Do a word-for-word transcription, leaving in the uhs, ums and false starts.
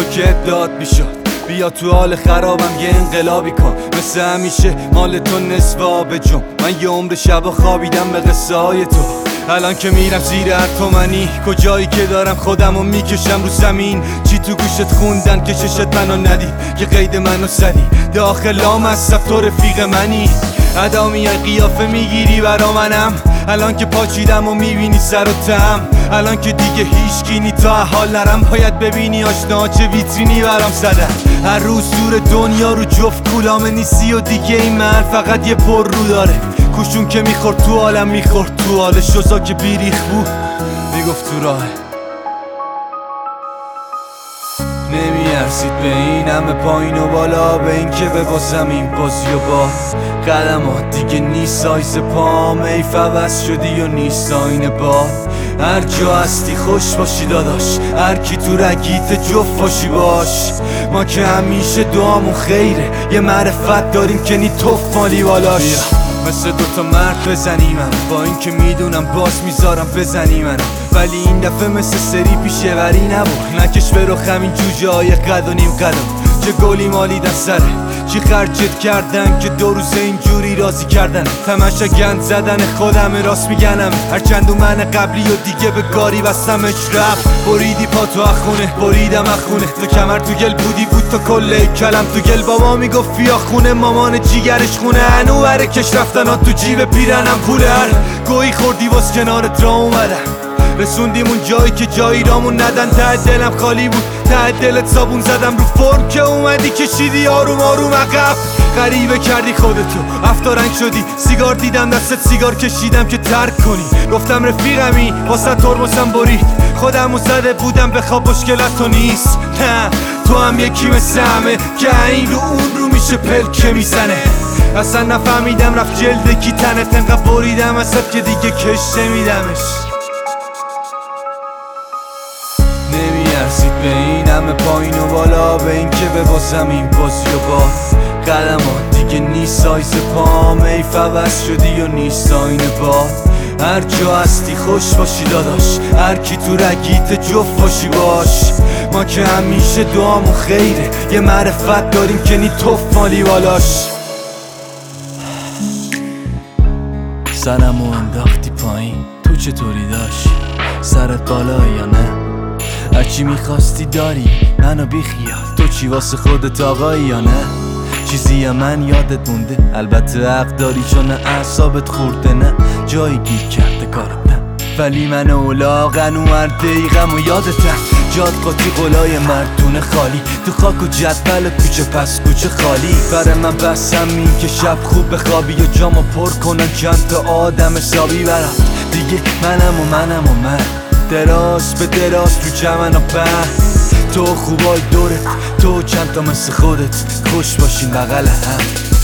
که داد میشد بیا تو حال خرابم یه انقلابی کن، مثل همیشه مال تو نصف آب جم. من یه عمر شبا خوابیدم به قصه های تو، الان که میرم زیر هر تومنی کجایی که دارم خودمو میکشم رو زمین. چی تو گوشت خوندن که چشت منو ندید، که قید منو زدی داخل لامصب تو رفیق منی. ادا میای قیافه میگیری برا منم، الان که پاچیدم و میبینی سر و تم. الان که دیگه هیچ گینی تا حال نرم، باید ببینی آشنا چه ویترینی برام زدن. هر روز دور دنیا رو جفت کولامه نیستی و دیگه این من فقط یه پر رو داره. کوشون که میخورد تو عالم میخورد تو حال شوزا که بیریخ بود میگفت تو راه. نمیارسید به این همه پایین و بالا، به این که ببازم این بازی و با قدمات دیگه نیست سایز پام. ای فوز شدی و نیست آینه باد، هر جا هستی خوش باشی داداش، هر کی تو رگیت جفت باشی باش. ما که همیشه دعامون خیره، یه معرفت داریم که نی توف مالی بالاش. مثل دوتا مرد بزنی من، با این که میدونم باز میذارم بزنی من، ولی این دفعه مثل سری پیشه وری نبود. نکش به رخم این جوجه های قد و نیم قدم، چه گلی مالی سره، چی خرجت کردن که دو روز اینجوری راضی کردن. تماشا گند زدن خودم راست میگنم، هرچند و من قبلی و دیگه به کاری بستمش رفت. بریدی پا تو اخونه بریدم اخونه، تو کمر تو گل بودی بود تو کله کلم تو گل. بابا میگفت بیا خونه، مامان جیگرش خونه، هنو بره کش رفتن ها تو جیب پیرنم پوله. هر گویی خوردی واس کنارت را اومدم، رسوندیم اون جایی که جایی رامون ندن. ته دلم خالی بود، ته دلت صابون زدم رو فرم که اومدی کشیدی آروم آروم عقب. غریبه کردی خودتو هفتا رنگ شدی، سیگار دیدم دستت سیگار کشیدم که ترک کنی. گفتم رفیقمی واسه ترمزم برید، خودمو زده بودم بخواب مشکلت تو نیست. نه تو هم یکی مثل همه که این رو اون رو میشه پلکه میزنه. اصلا نفهمیدم رفت جلد کی تنت، انقدر بریدم ازت که دیگه کش نمیدمش. نمیارسید به این همه پایین و بالا، به این که ببازم این بازی و با قدمات دیگه نیست سایز پام. ای فوز شدی و نیست آینه باد، هر جا هستی خوش باشی داداش، هر کی تو رگیت جفت باشی باش. ما که همیشه دعامون خیره، یه معرفت داریم که نی توف مالی بالاش. سرمو انداختی پایین، تو چطوری داشت؟ سرت بالا یا نه؟ هرچی میخواستی داری منو بیخیال، تو چی واسه خودت آقایی یا نه؟ چیزی من یادت مونده؟ البته حق داری چون اعصابت خورده، نه جایی گیر کرده کارم نه، ولی من اولاغن و هر دقیقم و یادتم. جاد قاطی قلای مردونه خالی، تو خاک و جدول کوچه پس کوچه خالی. برای من بسم این که شب خوب بخوابی و جامو پر کنن چند تا آدم حسابی برم. دیگه منم و منم و من دراز به دراز تو جمن و بند، تو خوبای دورت، تو چند تا مثل خودت خوش باشین بغل هم.